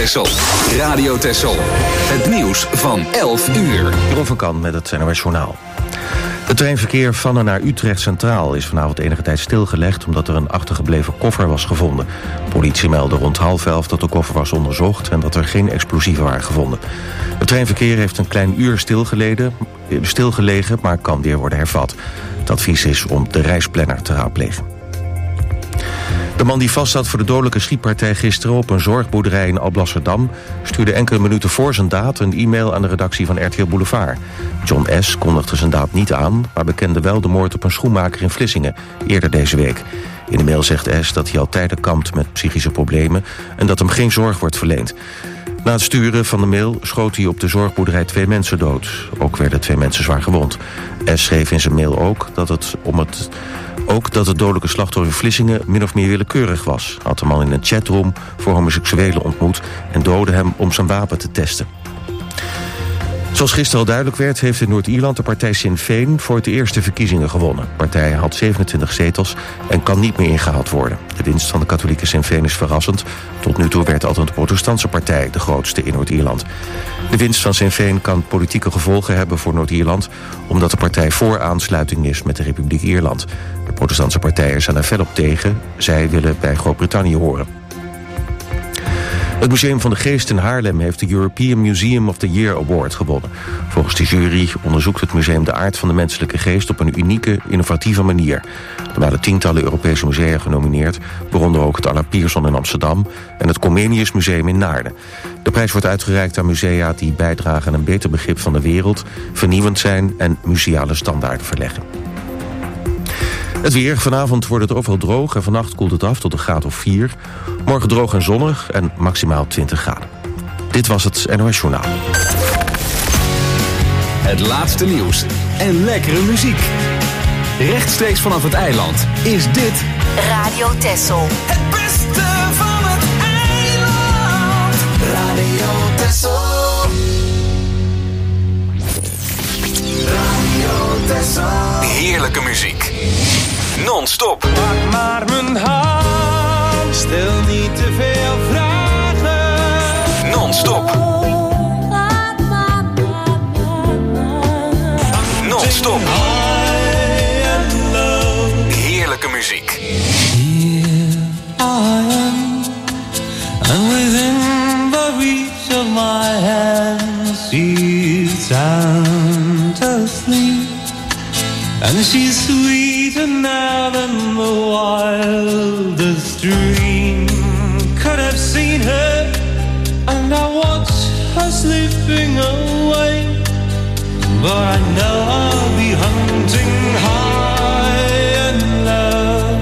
Texel. Radio Texel. Het nieuws van 11 uur. Jeroen van Kan met het NOS Journaal. Het treinverkeer van en naar Utrecht Centraal is vanavond enige tijd stilgelegd omdat er een achtergebleven koffer was gevonden. Politie meldde rond 10:30 dat de koffer was onderzocht en dat er geen explosieven waren gevonden. Het treinverkeer heeft een klein uur stilgelegen, maar kan weer worden hervat. Het advies is om de reisplanner te raadplegen. De man die vastzat voor de dodelijke schietpartij gisteren op een zorgboerderij in Alblasserdam stuurde enkele minuten voor zijn daad een e-mail aan de redactie van RTL Boulevard. John S. kondigde zijn daad niet aan, maar bekende wel de moord op een schoenmaker in Vlissingen eerder deze week. In de mail zegt S. dat hij al tijden kampt met psychische problemen en dat hem geen zorg wordt verleend. Na het sturen van de mail schoot hij op de zorgboerderij 2 mensen dood. Ook werden 2 mensen zwaar gewond. S. schreef in zijn mail ook dat het dodelijke slachtoffer in Vlissingen min of meer willekeurig was. Had de man in een chatroom voor homoseksuelen ontmoet en doodde hem om zijn wapen te testen. Zoals gisteren al duidelijk werd, heeft in Noord-Ierland de partij Sinn Féin voor het eerst de verkiezingen gewonnen. De partij had 27 zetels en kan niet meer ingehaald worden. De winst van de katholieke Sinn Féin is verrassend. Tot nu toe werd altijd de protestantse partij de grootste in Noord-Ierland. De winst van Sinn Féin kan politieke gevolgen hebben voor Noord-Ierland, omdat de partij voor aansluiting is met de Republiek Ierland. De protestantse partijen zijn er fel op tegen. Zij willen bij Groot-Brittannië horen. Het Museum van de Geest in Haarlem heeft de European Museum of the Year Award gewonnen. Volgens de jury onderzoekt het museum de aard van de menselijke geest op een unieke, innovatieve manier. Er waren tientallen Europese musea genomineerd, waaronder ook het Allard Pierson in Amsterdam en het Comenius Museum in Naarden. De prijs wordt uitgereikt aan musea die bijdragen aan een beter begrip van de wereld, vernieuwend zijn en museale standaarden verleggen. Het weer. Vanavond wordt het overal droog en vannacht koelt het af tot een graad of 4. Morgen droog en zonnig en maximaal 20 graden. Dit was het NOS Journaal. Het laatste nieuws en lekkere muziek. Rechtstreeks vanaf het eiland is dit Radio Texel. Het beste van het eiland. Radio Texel. Radio Texel. heerlijke muziek. Non-stop. Pak maar mijn hand, stel niet te veel vragen. Non-stop. Non-stop. Heerlijke muziek. Here I am, and within the reach of my hand, she's sound asleep, and she's sweeter now than the wildest dream could have seen her, and I watch her slipping away. But I know I'll be hunting high and low.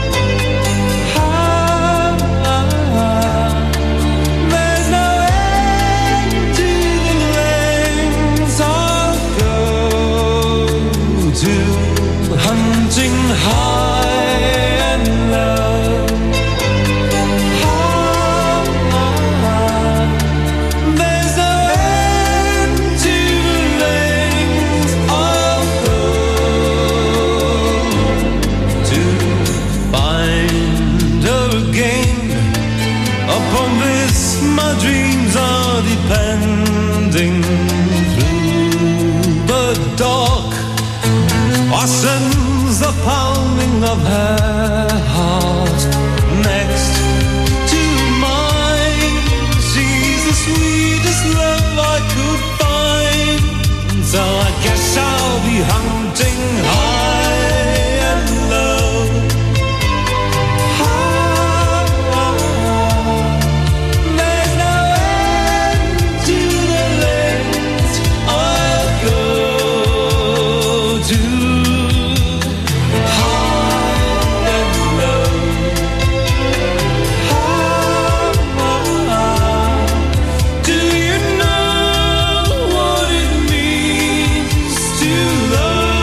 There's no end to the lengths I'll go to, hunting high and low. There's no end to the lengths I'll go to find her again. Upon this my dreams are depending. Through the dark I sense the pounding of her heart next to mine. She's the sweetest love I could find, so I guess I'll be hunting high and low. There's no end to the lengths I'll go to, high and low. Do you know what it means to love?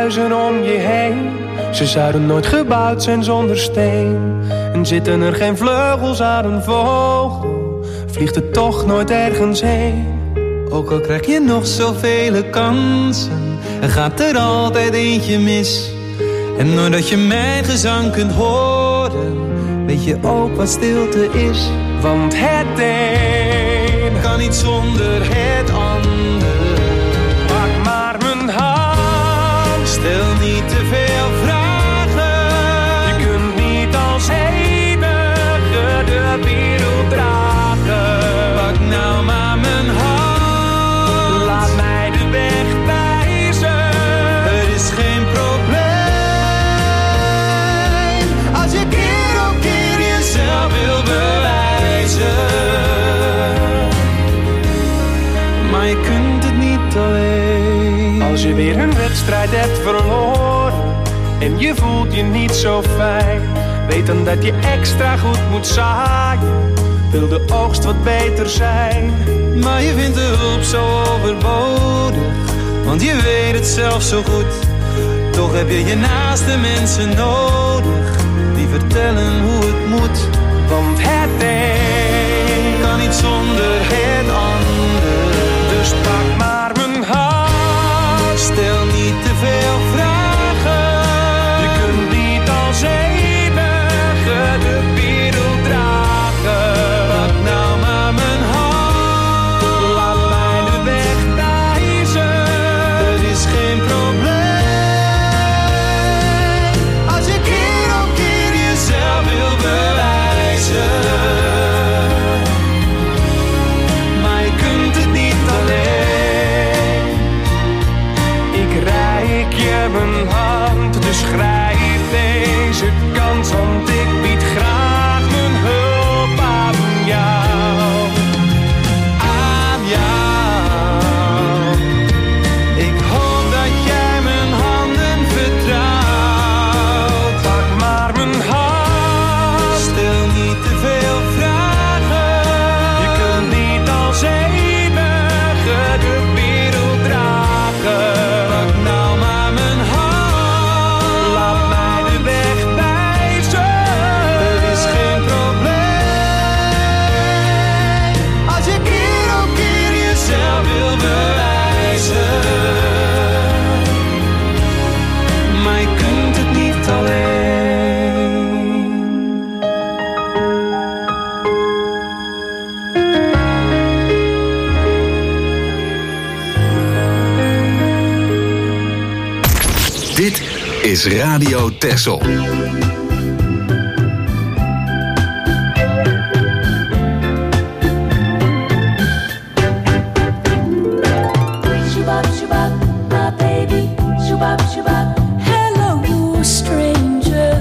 huizen om je heen. Ze zouden nooit gebouwd zijn zonder steen. En zitten er geen vleugels aan een vogel, vliegt het toch nooit ergens heen. Ook al krijg je nog zoveel kansen, er gaat er altijd eentje mis. En doordat je mijn gezang kunt horen, weet je ook wat stilte is. Want het een kan niet zonder het ander. Pak maar mijn hand, stel niet te veel vragen. Je kunt niet als enige de wereld dragen. Pak nou maar mijn hand, laat mij de weg wijzen. Er is geen probleem als je keer op keer jezelf wil bewijzen. Maar je kunt het niet alleen. Als je weer een wedstrijd hebt verloren en je voelt je niet zo fijn, weet dan dat je extra goed moet zaaien, wil de oogst wat beter zijn. Maar je vindt de hulp zo overbodig, want je weet het zelf zo goed. Toch heb je je naaste mensen nodig, die vertellen hoe het moet. Want het een kan niet zonder het ander. Dus pak maar mijn hand, stel niet te veel vragen. Je kunt niet als enige de wereld dragen. Pak nou maar mijn hand, laat mij de weg wijzen. Er is geen probleem als je keer op keer jezelf wil bewijzen. Maar je kunt het niet alleen. Ik reik je mijn hand, dus grijp deze kans, want ik bied graag mijn hulp aan jou. Aan jou. Ik hoop dat jij mijn handen vertrouwt. Pak maar mijn hand, Stel niet te veel vragen. je kunt niet als enige de wereld dragen. Pak nou maar mijn hand, Laat mij de weg wijzen. er is geen probleem als je keer op keer jezelf wil bewijzen. Maar je kunt het niet alleen. Dit is Radio Texel. Shubop, shubop, my baby. Shubop, shubop. Hello, stranger.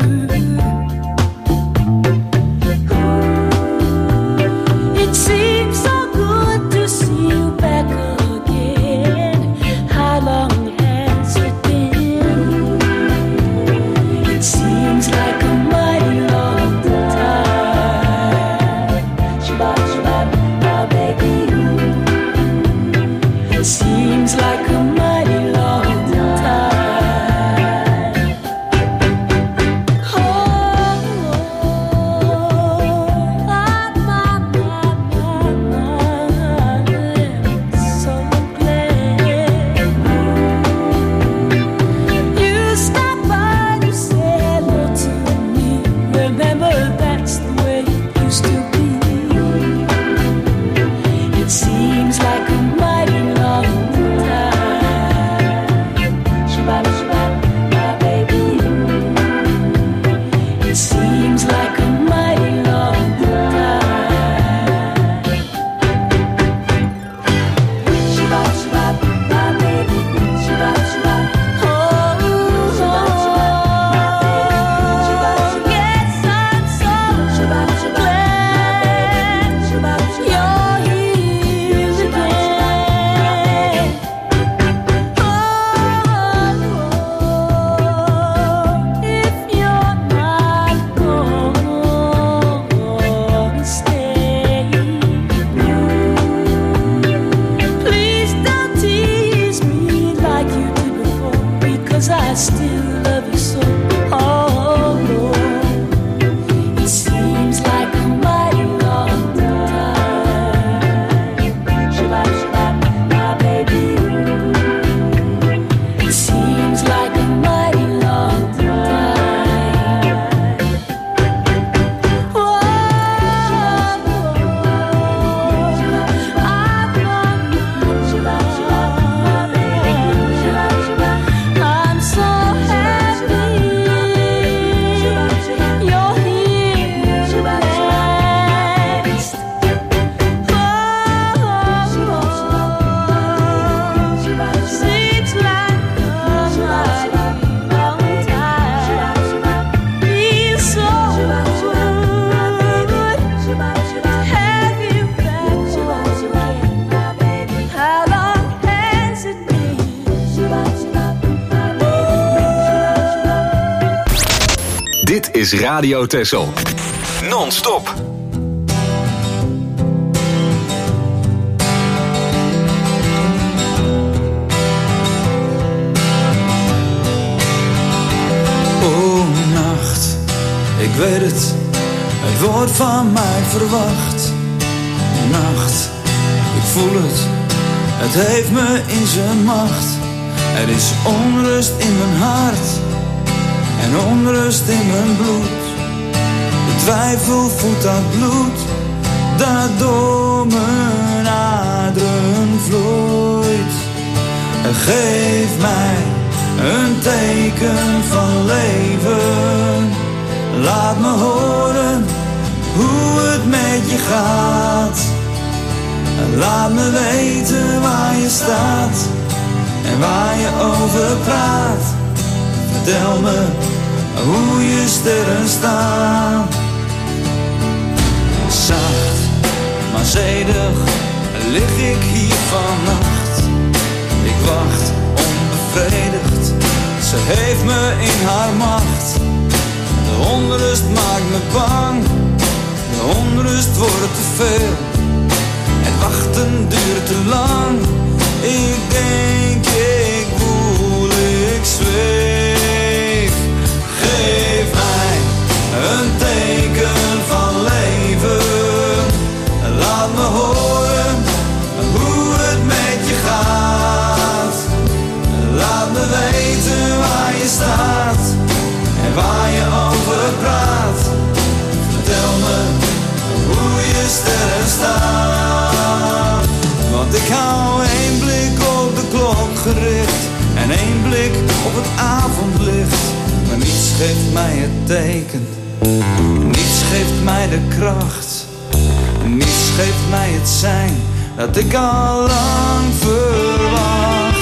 It seems so good to see you back again. How long has it been? It seems have you back again? How long has it been? Dit is Radio Texel. Non-stop. Oh, nacht, ik weet het, het wordt van mij verwacht. Nacht, ik voel het, het heeft me in zijn macht. Er is onrust in mijn hart en onrust in mijn bloed. De twijfel voedt dat bloed dat door mijn aderen vloeit. Geef mij een teken van leven. Laat me horen hoe het met je gaat. Laat me weten waar je staat en waar je over praat. Vertel me hoe je sterren staan. Zacht, maar zedig lig ik hier vannacht. Ik wacht onbevredigd, ze heeft me in haar macht. De onrust maakt me bang, de onrust wordt te veel. Het wachten duurt te lang, ik denk, ik voel, ik zweef. Geef mij een teken van leven. Laat me horen hoe het met je gaat. Laat me weten waar je staat en waar je over praat. Vertel me hoe je sterren staan. Want ik hou één blik op de klok gericht en één blik op het avondlicht. Maar niets geeft mij het teken, niets geeft mij de kracht, niets geeft mij het zijn dat ik al lang verwacht.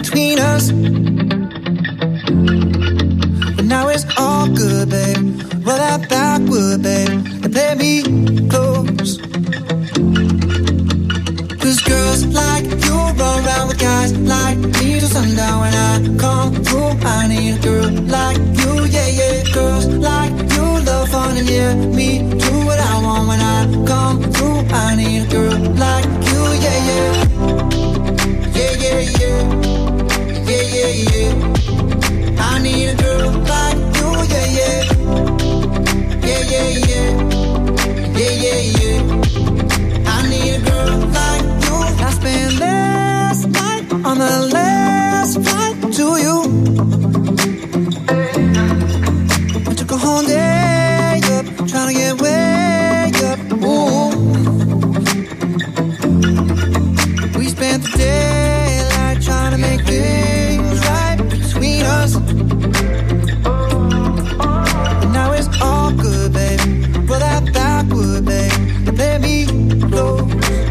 between us. But now it's all good, babe. Roll that backward, babe, and play me close. Cause girls like you run around with guys like me till sundown. When I come through, I need a girl like you, yeah, yeah. Girls like you love fun and yeah, me do what I want. When I come through, I need a girl like you, yeah, yeah. Yeah, yeah, yeah. Yeah, yeah, yeah. I need a girl like you, yeah, yeah. Yeah, yeah, yeah. Yeah, yeah, yeah. I need a girl like you. I spent last night on the last flight to you. I took a whole day up, trying to get way up. Ooh. We spent the daylight trying to make things right between us. And now it's all good, baby. Roll that backward, babe, and play me close.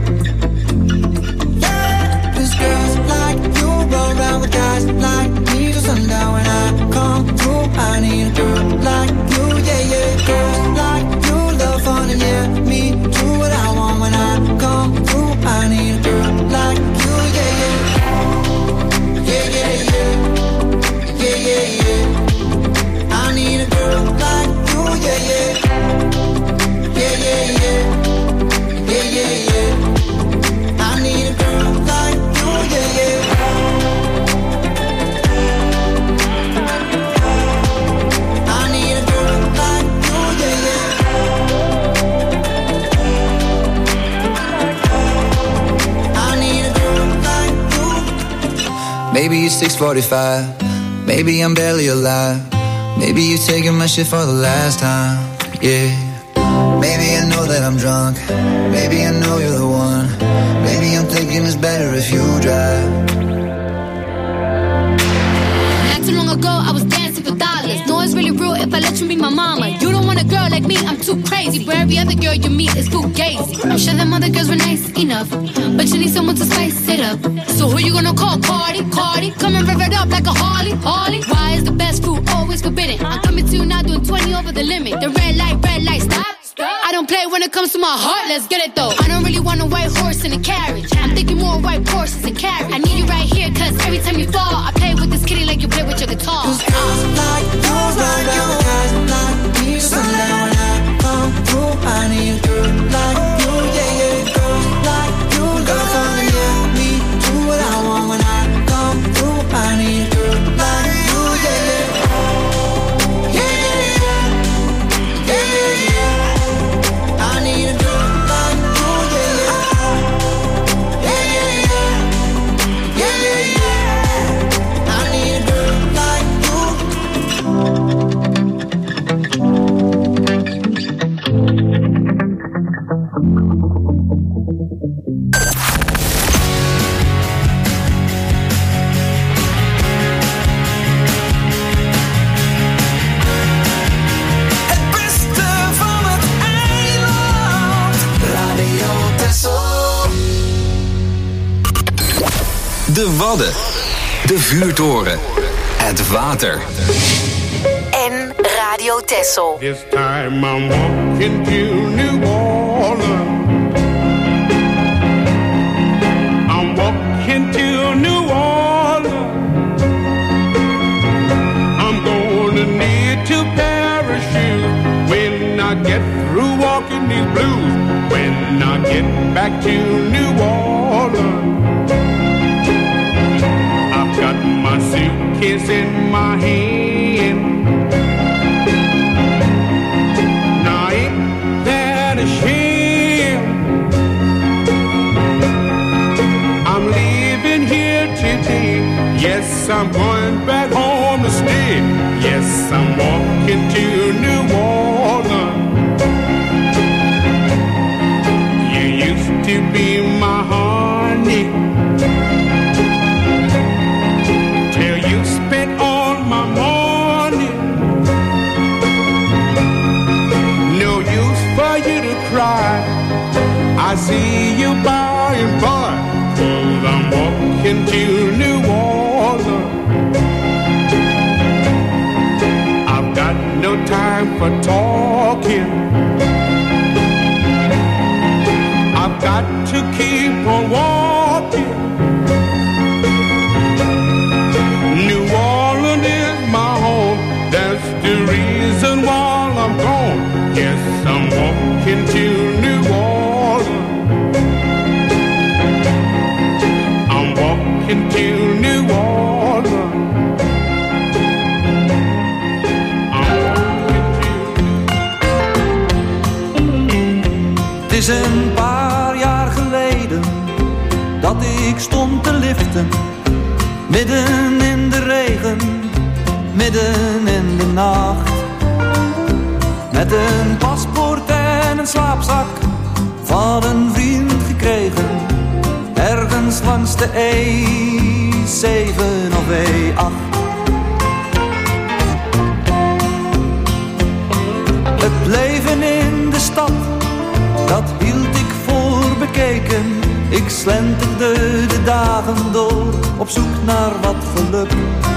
Girls like you run around with guys like me till sundown. When I come through, I need a girl like you, yeah, yeah. Girls like you love fun and yeah, me do what I want. When I come through, I need a girl like you, yeah, yeah. Yeah, yeah, yeah. Yeah, yeah, yeah. I need a girl like you, yeah, yeah. Yeah, yeah, yeah. Yeah, yeah, yeah. I need a girl like you, yeah, yeah. I need a girl like you, yeah, yeah. I need a girl like you. Maybe it's 6:45. Maybe I'm barely alive. Maybe you're taking my shit for the last time, yeah. Maybe I know that I'm drunk. Maybe I know you're the one. Maybe I'm thinking it's better if you drive. Not too long ago, I was dancing for dollars. No, it's really real if I let you be my mama. You don't want a girl like me, I'm too crazy. Where every other girl you meet is fugazi. I'm sure them other girls were nice enough, but you need someone to spice it up. So who you gonna call? Cardi, Cardi. Come and rev it up like a Harley, Harley. Why is the best fruit always forbidden? I'm coming to you now doing 20 over the limit. The red light, stop. I don't play when it comes to my heart, let's get it though. I don't really want a white horse in a carriage. I'm thinking more white horses and carriage. I need you right here, cause every time you fall, I play with this kitty like you play with your guitar. Cause girls like you run around with guys like me till sundown. When I come through, I need a girl like you, yeah, yeah. Girls like you love fun and yeah, me do what I want. When I come through, I need a girl like you, yeah, yeah. Yeah, yeah, yeah. Yeah, yeah, yeah. I need a girl like you, yeah, yeah. Yeah, yeah, yeah. Yeah, yeah, yeah. I need a girl like you. Het beste van het eiland. Radio Texel. De Wadden. De Vuurtoren. Het water. En Radio Texel. This time I'm walking to New Orleans. I'm walking to New Orleans. I'm gonna need to parachute when I get through walking these blues. When I get back to New Orleans. I've got my suitcase in my hand. Now ain't that a shame? I'm leaving here today. Yes, I'm going back home to stay. Yes, I'm walking to New Orleans. You used to be my honey. Till you spent all my money. No use for you to cry. I see you by and by. 'Cause I'm walking to New Orleans. midden in de regen, midden in de nacht. Met een paspoort en een slaapzak van een vriend gekregen, ergens langs de E7 of E8. Het leven in de stad, dat hield ik voor bekeken. Ik slenterde de dagen door, op zoek naar wat geluk.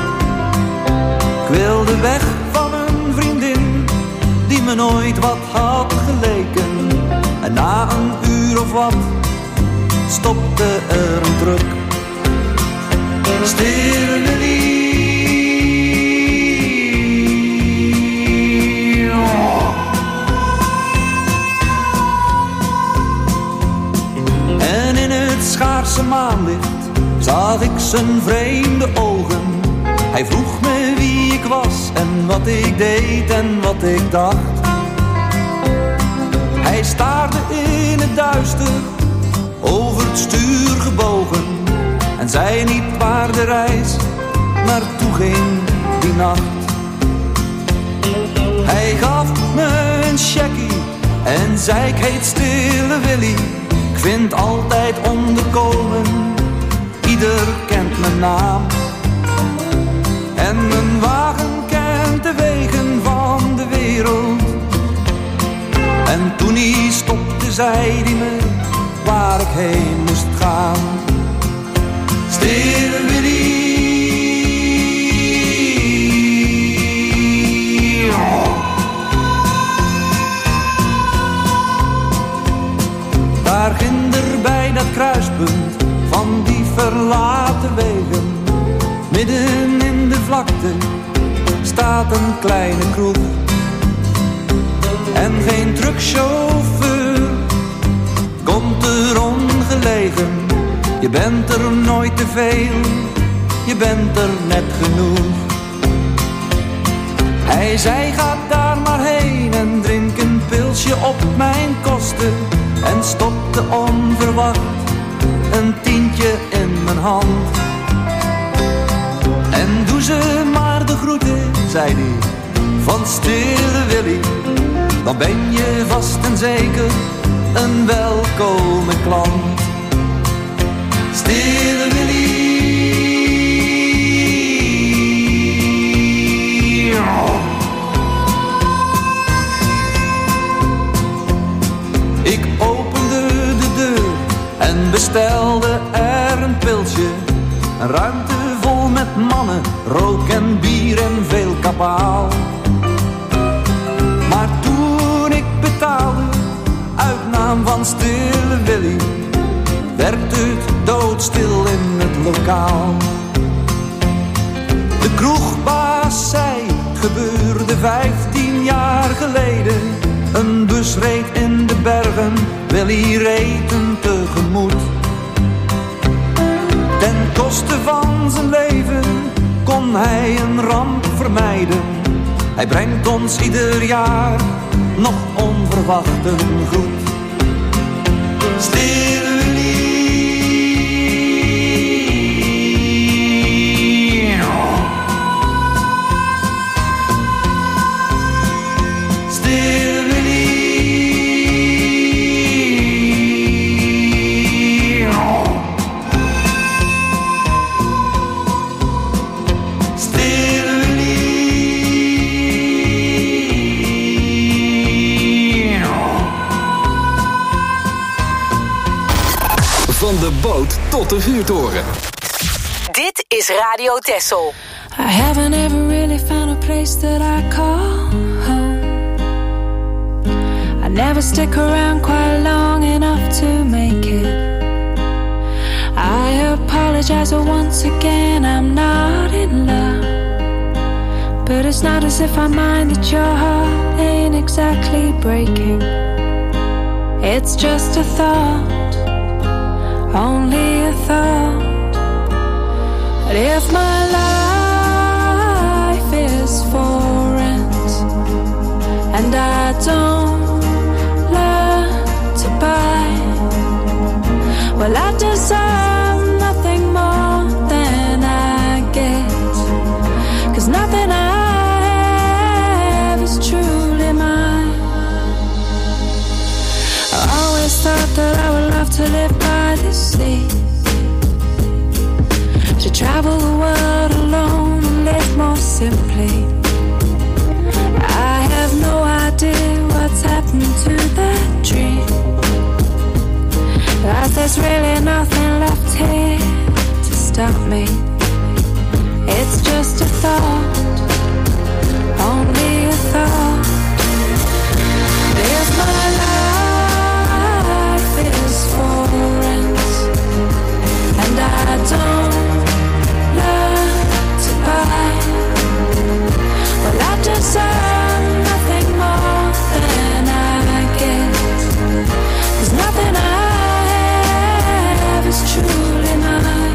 Ik wilde weg van een vriendin, die me nooit wat had geleken. En na een uur of wat, stopte er een truck. Stille lief. En in het schaarse maanlicht zag ik zijn vreemde ogen. Hij vroeg me wie ik was en wat ik deed en wat ik dacht. Hij staarde in het duister, over het stuur gebogen, en zei niet waar de reis naartoe ging die nacht. Hij gaf me een checkie en zei ik heet Stille Willy. Ik vind altijd onderkomen, ieder kent mijn naam. En mijn wagen kent de wegen van de wereld. En toen hij stopte, zei hij me waar ik heen moest gaan. Stille Willy. Daar ginder bij dat kruispunt van die verlaten wegen, midden in de vlakte, staat een kleine kroeg. En geen truckchauffeur komt er ongelegen. Je bent er nooit te veel, je bent er net genoeg. Hij zei ga daar maar heen en drink een pilsje op mijn kosten. En stopte onverwacht een tientje in mijn hand. En doe ze maar de groeten, zei hij, van Stille Willy. Dan ben je vast en zeker een welkome klant. Stille Willy. Ik opende de deur en bestelde er een pilsje. Een ruimte vol met mannen, rook en bier en veel kabaal. Maar toen ik betaalde, uit naam van Stille Willy, werd het doodstil in het lokaal. De kroegbaas zei, gebeurde 15 jaar geleden. Een bus reed in de bergen, Willy reed hem tegemoet. Ten koste van zijn leven kon hij een ramp vermijden. Hij brengt ons ieder jaar nog onverwacht een groet. Stille Willy. Stille Willy. Van de boot tot de vuurtoren. Dit is Radio Texel. I haven't ever really found a place that I call home. I never stick around quite long enough to make it. I apologize once again, I'm not in love. But it's not as if I mind that your heart ain't exactly breaking. It's just a thought, only a thought. But if my life is for rent and I don't learn to buy, well, I deserve nothing more than I get. There's really nothing left here to stop me. It's just a thought, only a thought. If my life is for rent and I don't learn to buy, well, I deserve nothing more than I get. 'Cause nothing I have is truly mine.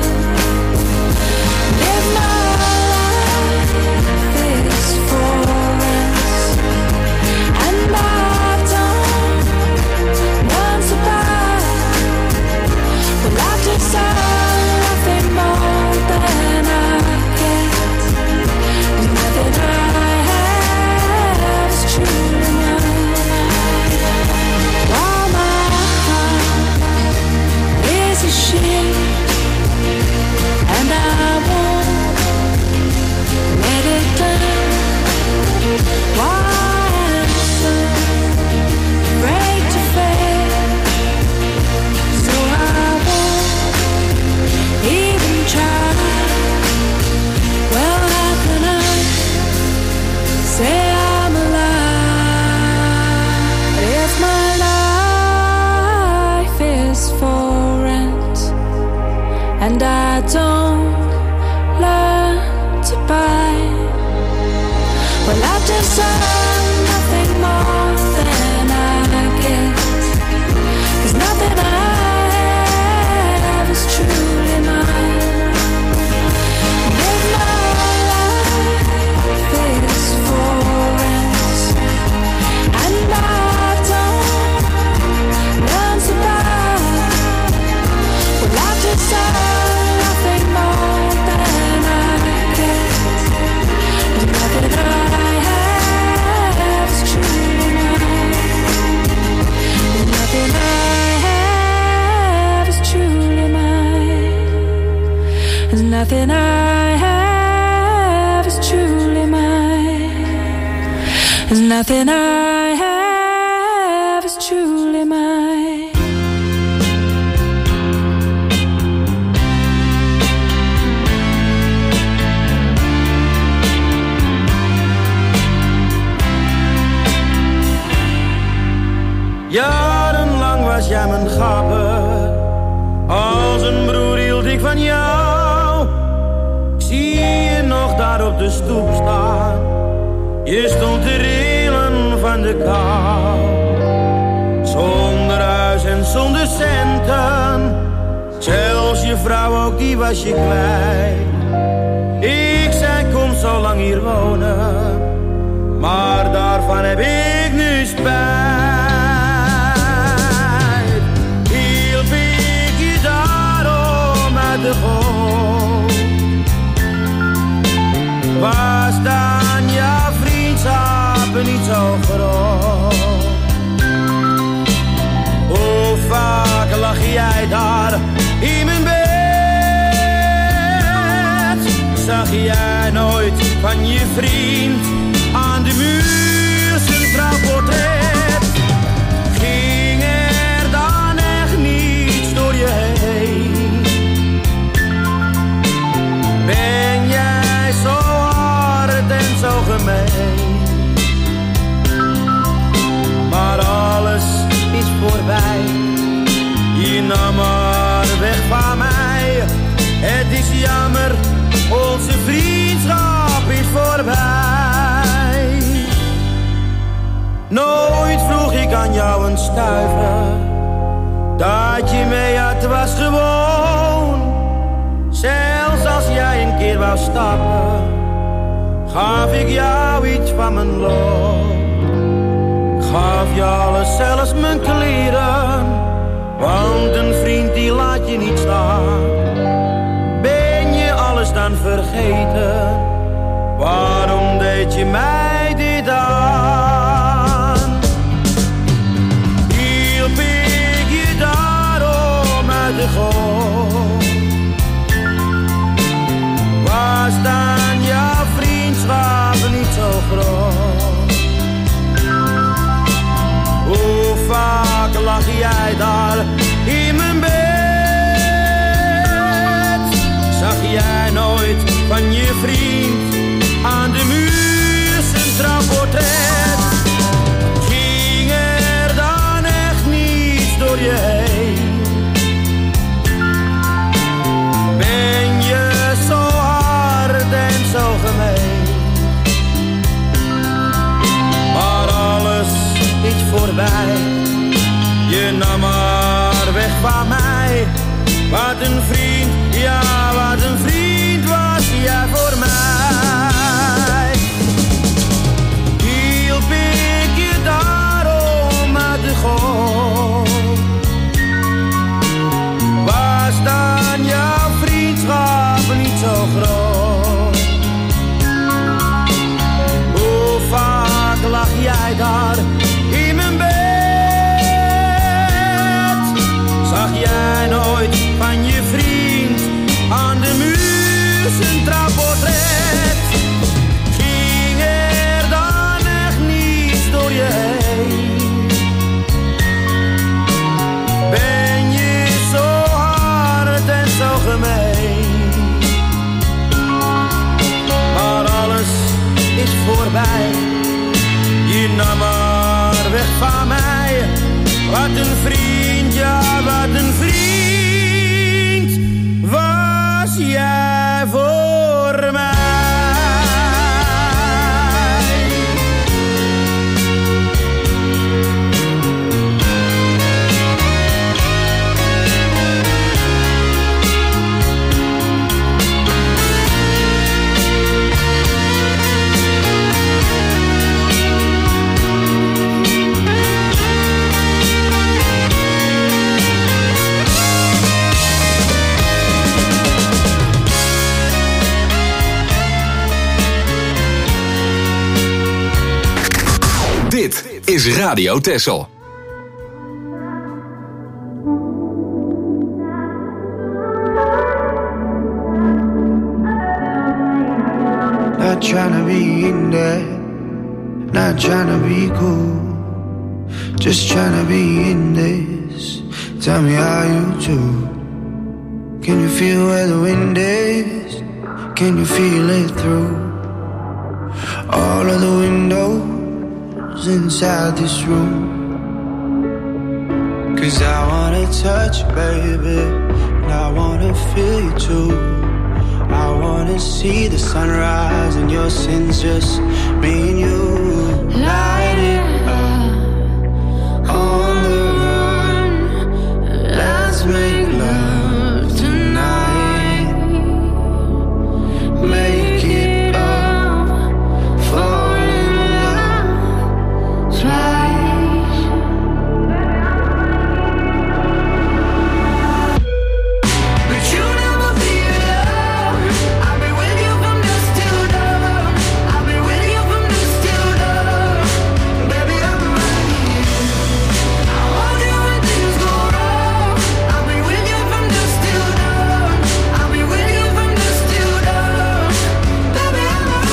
If my life is for rent and I don't learn to buy, well, I deserve nothing more than I get. 'Cause nothing I have is truly mine. While my heart is a ship and I won't let it down. Why am I so afraid to fail? So I won't even try. Well, how can I say I'm alive if my life is for rent and I don't learn to buy? Well, I deserve nothing more than I get. 'Cause nothing I have is truly mine. If my life is for rent and I don't learn to buy, well, I deserve nothing more than I get. 'Cause nothing I have is truly mine. 'Cause nothing I have is truly mine. 'Cause nothing I have is truly mine. 'Cause nothing I have is truly mine. Jarenlang was jij mijn gabber, als een broer hield ik van jou. Ik zie je nog daar op de stoep staan, je stond te rillen van de kou. Zonder huis en zonder centen, zelfs je vrouw ook die was je kwijt. Ik zei kom zo lang hier wonen, maar daarvan heb ik nu spijt. De goot. Was dan jouw vriendschappen niet zo groot? Hoe vaak lag jij daar in mijn bed? Zag jij nooit van je vriend aan de muur zijn trouwportret? Ging er dan echt niets door je heen? Ben jij zo hard en zo gemeen? Maar alles is voorbij. Je nam maar weg van mij. Het is jammer, onze vriendschap is voorbij. Nooit vroeg ik aan jou een stuiver. Dat je mee had was gewoon. Zelfs als jij een keer wou stappen, gaf ik jou iets van mijn loon. Gaf je alles, zelfs mijn kleren, want een vriend die laat je niet staan. Ben je alles dan vergeten? Waarom deed je mij dit aan? Hielp ik je daarom uit de goot? Was dan jouw vriendschap niet zo groot? Hoe vaak lag jij daar in mijn bed? trouwportret. Ging er dan echt niets door je heen? Ben je zo hard en zo gemeen? Maar alles is voorbij. Je nam maar weg van mij. Wat een vriend, ja wat een vriend was jij voor mij. Dit is Radio Texel. Not tryna be in there, not tryna be cool, just tryna be in this. Tell me how you do. Can you feel where the wind is? Can you feel it through all of the windows inside this room? 'Cause I wanna touch you, baby, and I wanna feel you too. I wanna see the sunrise and your sins, just me and you. Light it up on the run. Let's make love tonight. Make it up, fall in love twice. But you never be alone. I've been with you from dusk till dawn. I've been with you from dusk till dawn. Baby, I'm right here. I hold you when things go wrong. I'll be with you from dusk till dawn. I'll be with you from dusk till dawn. Baby, I'm right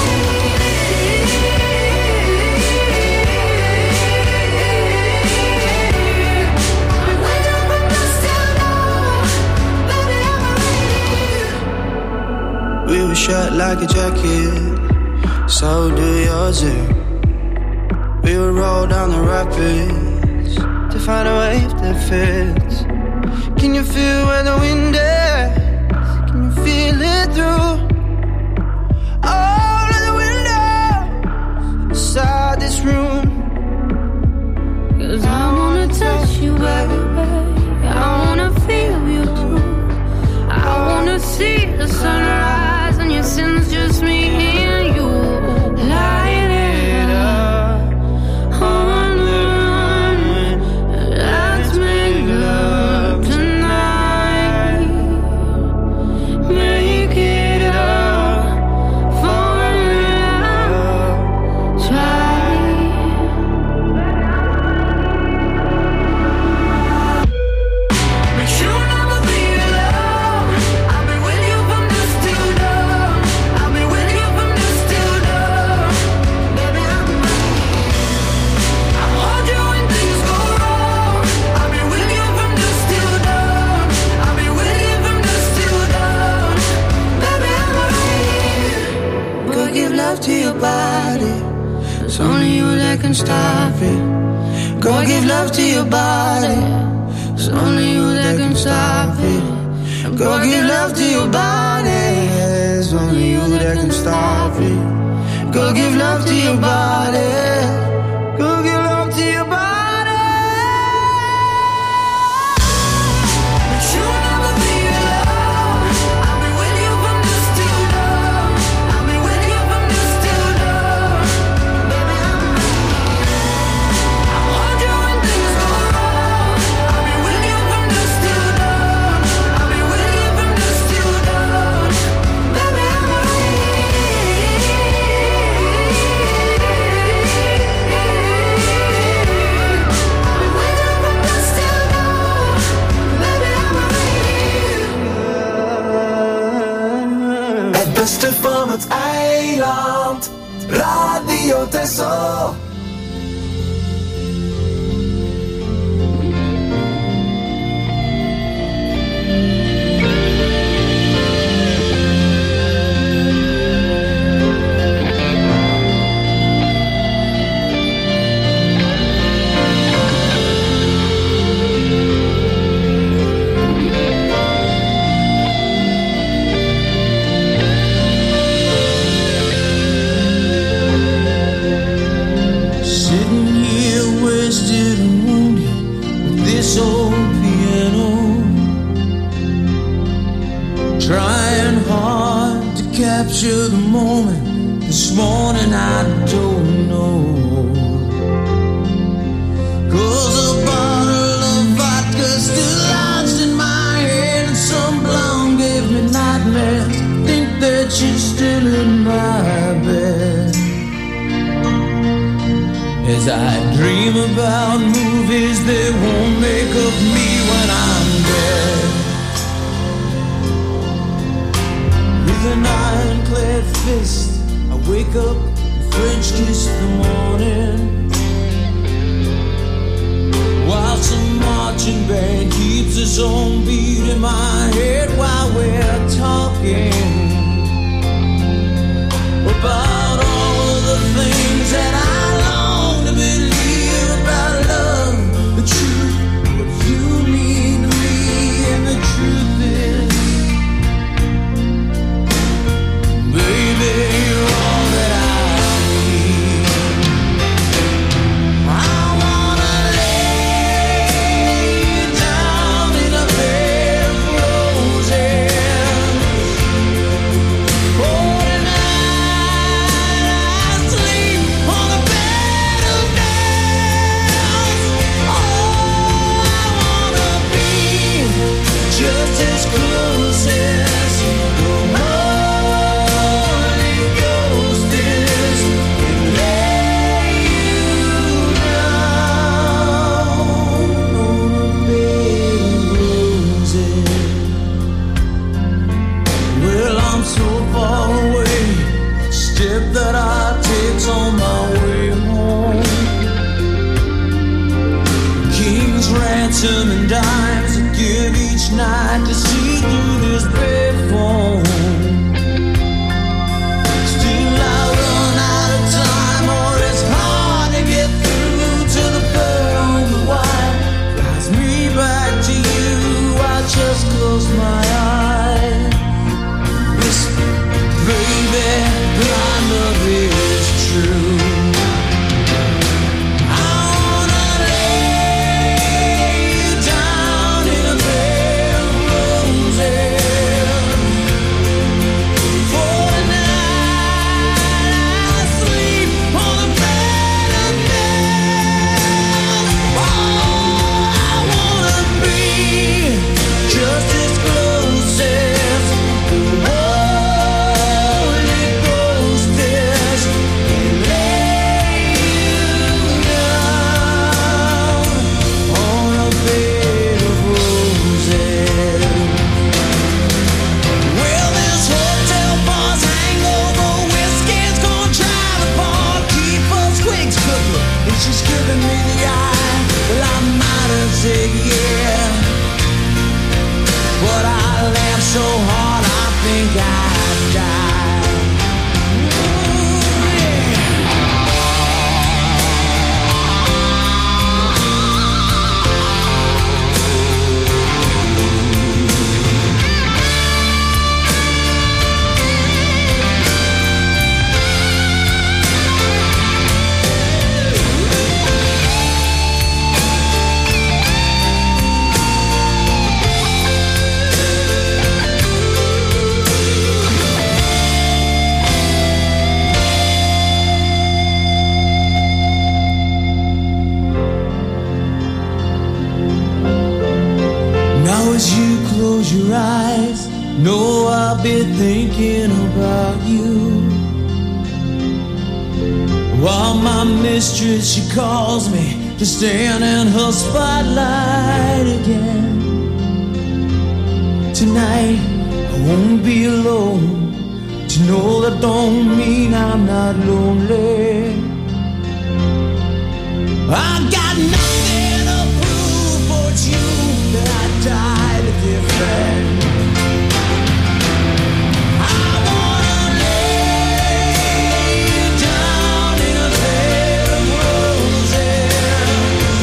here. We were shut like a jacket, so do yours too. We would roll down the rapids to find a wave that fits. Can you feel where the wind is? Can you feel it through all of the windows inside this room? 'Cause I wanna touch you, baby. I wanna feel you too. I wanna see the sunrise and your sins, just me and you. Light it up on the run. Let's make love tonight. Make it up, fall in love twice. But you never be alone. I've been with you from dusk till dawn. I've been with you from dusk till dawn. Baby, I'm right here. I hold you when things go wrong. I've been with you from dusk till dawn. I've been with you from dusk till dawn. Baby, I'm right here. Go give love to your body. It's only you that can stop it. Go give love to your body. It's only you that can stop it. Go give love to your body. It's only you that can stop it. Go give love to your body. Go give love to your body. But you never be alone. I've been with you from dusk till dawn. I've been with you from dusk till dawn. Baby, I'm right here. I hold you when things go wrong. I've been with you from dusk till dawn. I've been with you from dusk till dawn. Baby, I'm right here. van het eiland. Radio Texel. Capture the moment. This morning I don't know. 'Cause a bottle of vodka still lodged in my head, and some blonde gave me nightmares. Think that she's still in my bed. As I dream about movies they won't make of me when I'm dead. With an ironclad fist, I wake up and French kiss the morning, while some marching band keeps its own beat in my head while we're talking about all of the things that I long to believe about love, the truth, what you mean to me, and the truth is, baby, you're all that I need. I wanna lay you down in a bed of roses. Oh, tonight I sleep on a bed of nails. Oh, I wanna be just as close as the Holy Ghost is, and lay you down on a bed of roses. Well, I'm so far away, step that I take on my way home. King's ransom and dimes I give each night to see through this payphone. Still I run out of time, or it's hard to get through to the bird on the wire. Flies me back to you, I just close my eyes. Whisper, baby, my love is true. I wanna lay you down in a bed of roses. For tonight I sleep on a bed of nails. Oh, I wanna be just as close as the Holy Ghost is, and lay you down on a bed of roses. Well, this hotel bar's hangover whiskey's gonna drive apart, keep us quick cooking, and she's giving me the eye. Well, I might have said yeah, but I laughed so hard I think I'd die. Ooh, yeah. Now as you close your eyes, know I'll be thinking about you. While my mistress, she calls me to stand in her spotlight again. Tonight I won't be alone. no, that don't mean I'm not lonely. I got nothing to prove but you that I died a different. I wanna lay you down in a bed of roses.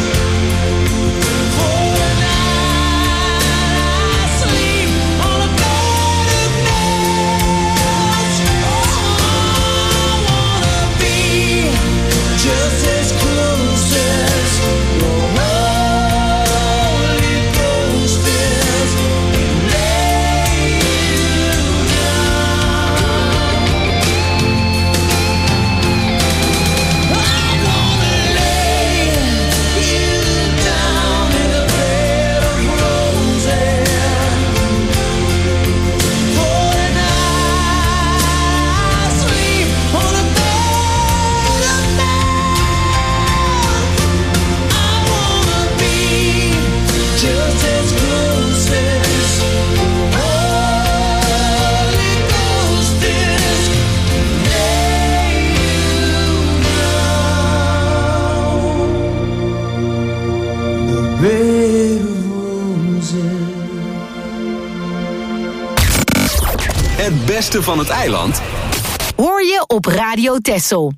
For the night I sleep on a bed of nails. Oh, I wanna be just as close as your Holy Ghost is. Lay you down. I wanna lay you down in a bed of roses. For the night I sleep on a bed of nails. I wanna be just as close as your Holy Ghost is. Lay you down, the bed of roses. Het beste van het eiland Hoor je op Radio Texel.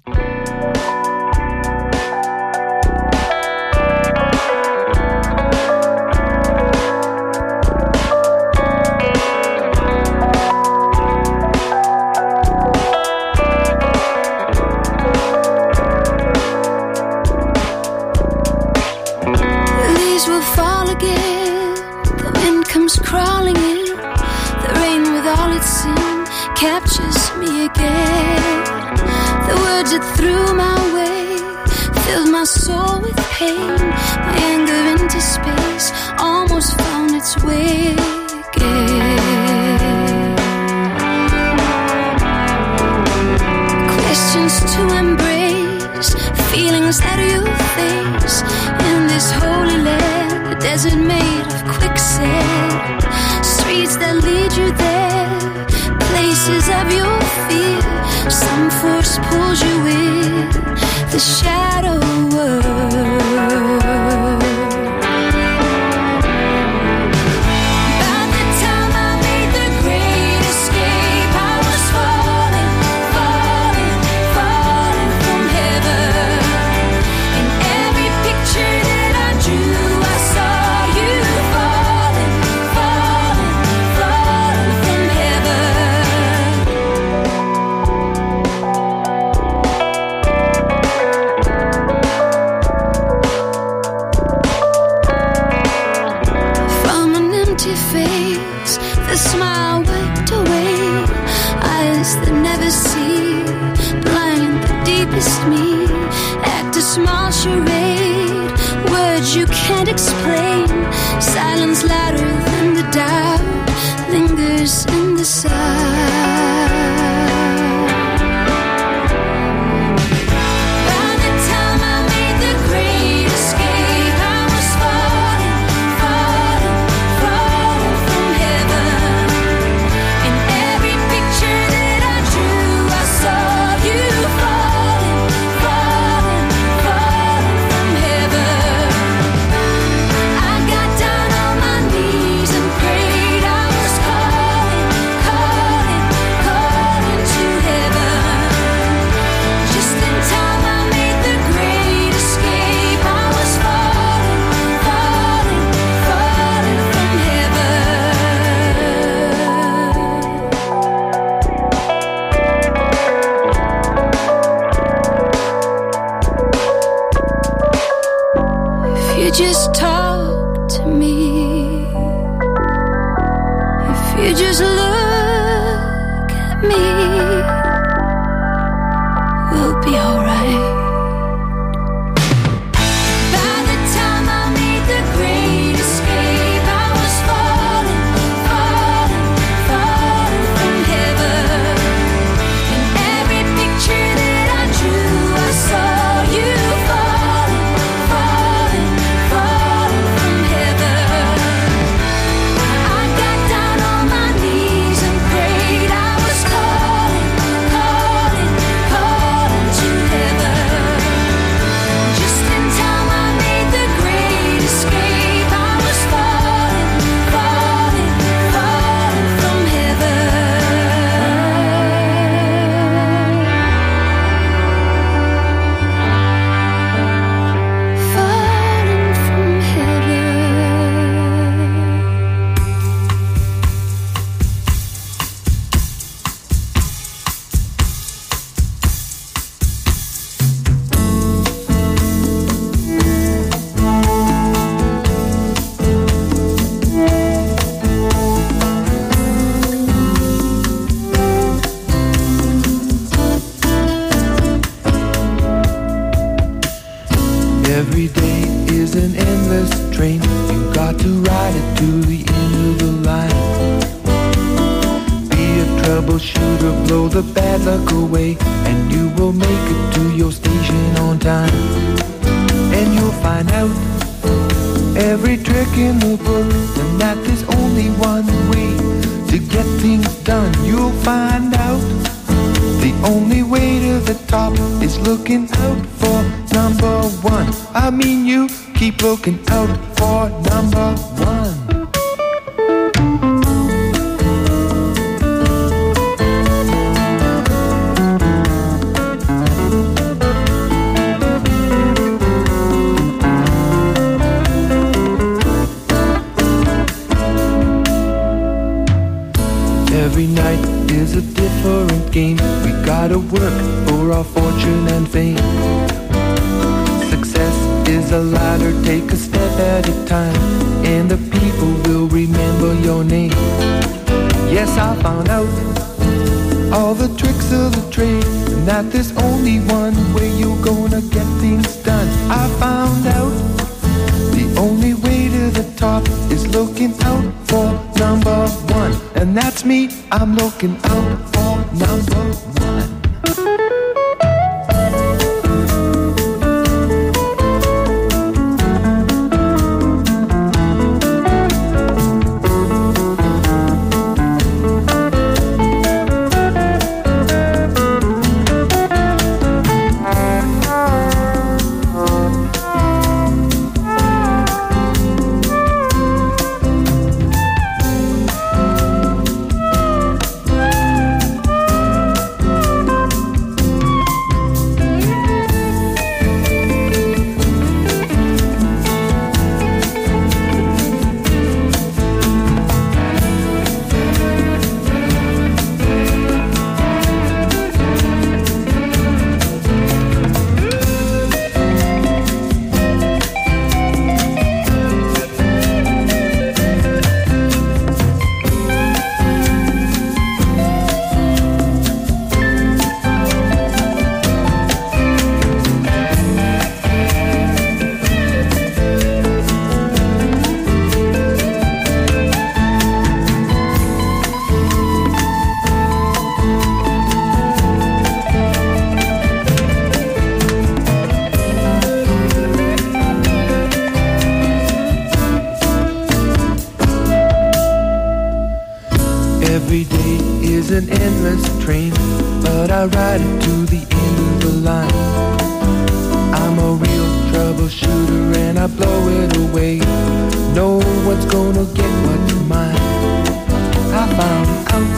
The leaves will fall again. The wind comes crawling in. The rain with all its sin captures me again. The words it threw my way filled my soul with pain. My anger into space almost found its way again. Questions to embrace, feelings that you face in this holy land, a desert made of quicksand, streets that lead you there, places of your fear. Some force pulls you in the shadow world. By the time I made the great escape, I was falling, falling, falling from heaven. In every picture that I drew, I saw you falling, falling, falling from heaven. From an empty face, the smile wiped away. Eyes that never see, blind the deepest me. Act a small charade, words you can't explain. Silence louder than the doubt lingers in the side. By the time I made the great escape, I was falling, falling, falling from heaven. In every picture that I drew, I saw you falling, falling, falling from heaven. I got down on my knees and prayed. I was calling, calling, calling to heaven. Just in time I made the great escape. I was falling, falling, falling from heaven. If you just talk to me, if you just look at me, we'll be alright. By the time I made the great escape, I was falling, falling, falling from heaven. In every picture that I drew, I saw you falling, falling, falling Every day is an endless train. You got to ride it to the end of the line. Be a troubleshooter, blow the bad luck away, and you will make it to your station on time. And you'll find out every trick in the book, and that there's only one way to get things done. You'll find out the only way to the top is looking out for number one. I mean, you keep looking out for number one. Every night is a different game. We gotta work for our fortune and fame. Success is a ladder, take a step at a time, and the people will remember your name. Yes, I found out all the tricks of the trade, and that there's only one way you're gonna get things done. I found out the only way to the top is looking out for number one. And that's me, I'm looking out for number one. Every day is an endless train, but I ride it to the end of the line. I'm a real troubleshooter and I blow it away. No one's gonna get what's mine. I found out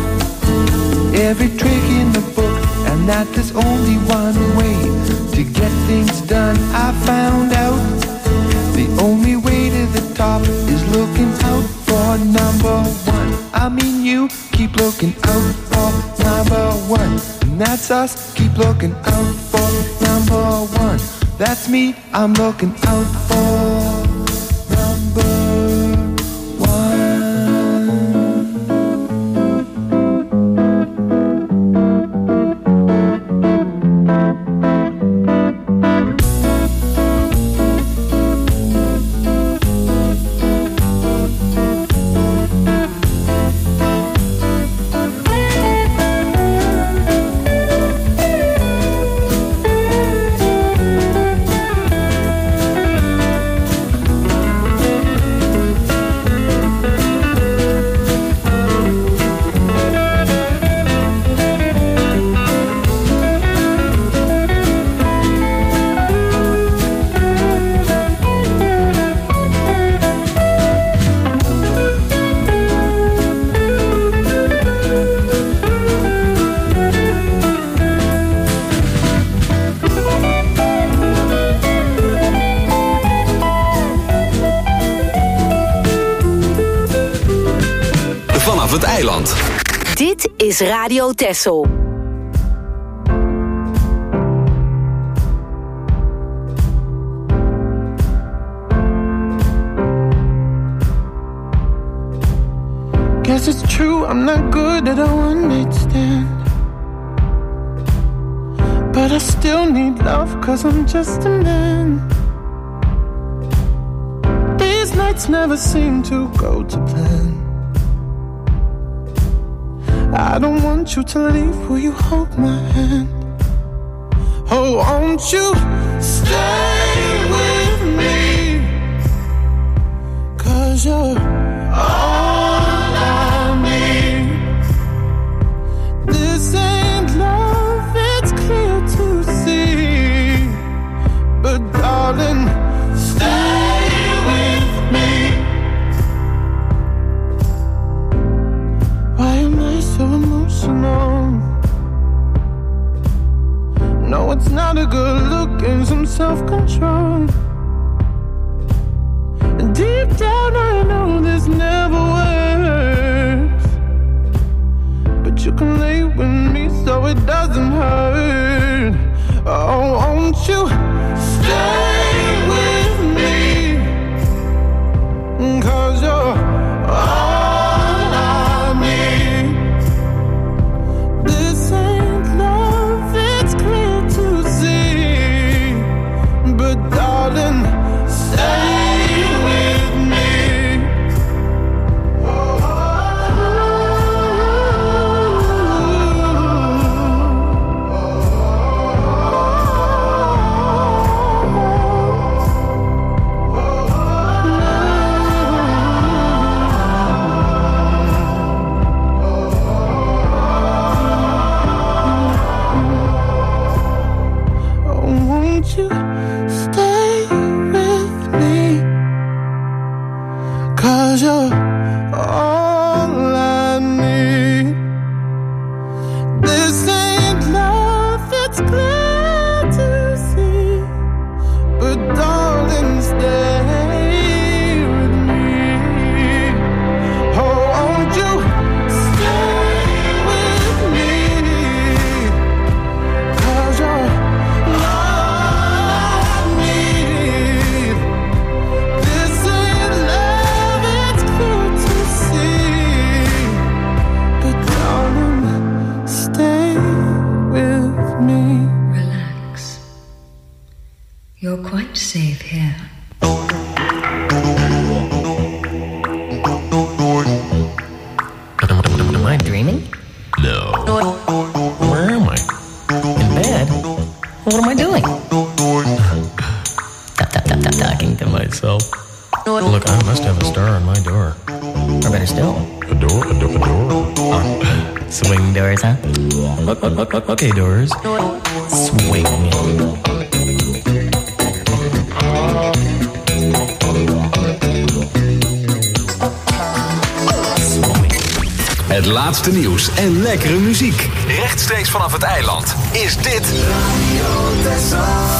every trick in the book, and that there's only one way to get things done. I found out the only way to the top is looking out for number one. I mean, you keep looking out for number one. And that's us, keep looking out for number one. That's me, I'm looking out for number one. Het eiland. Dit is Radio Texel. Guess it's true, I'm not good at a one-night stand, but I still need love, 'cause I'm just a man. nights never seem to go to plan. I don't want you to leave, will you hold my hand? Oh, won't you stay with me? 'Cause you're all I need. This ain't love, it's clear to see. But darling, stay with me. Why am I so emotional? No, it's not a good look and some self-control. And deep down I know this never works, but you can lay with me so it doesn't hurt. Oh, won't you stay with me? 'Cause you're all I need. This ain't love, it's clear to see. But darling, stay with me. Won't you stay with me? 'Cause you're all I need. This ain't love, it's clear to see. But darling, stay with me. Oh, won't you stay with me? 'Cause you're You're quite safe here. Am I dreaming? No. Where am I? In bed? What am I doing? Talking to myself. Look, I must have a star on my door. Or better still, a door. Swing doors, huh? Look, okay, doors. Swing. Het laatste nieuws en lekkere muziek. Rechtstreeks vanaf het eiland is dit Radio Texel.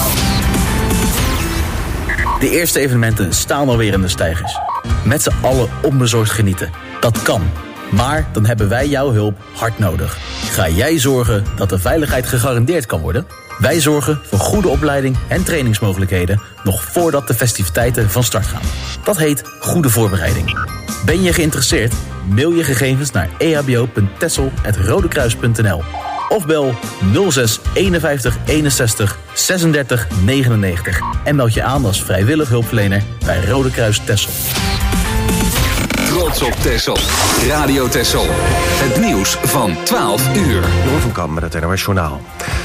De eerste evenementen staan alweer in de steigers. Met z'n allen onbezorgd genieten. Dat kan. Maar dan hebben wij jouw hulp hard nodig. Ga jij zorgen dat de veiligheid gegarandeerd kan worden? Wij zorgen voor goede opleiding en trainingsmogelijkheden nog voordat de festiviteiten van start gaan. Dat heet goede voorbereiding. Ben je geïnteresseerd? Mail je gegevens naar ehbo.texel@rodekruis.nl of bel 06 51 61 36 99 en meld je aan als vrijwillig hulpverlener bij Rode Kruis Texel. Trots op Texel. Radio Texel. Het nieuws van 12 uur. Jeroen van Kam met het NOS Journaal.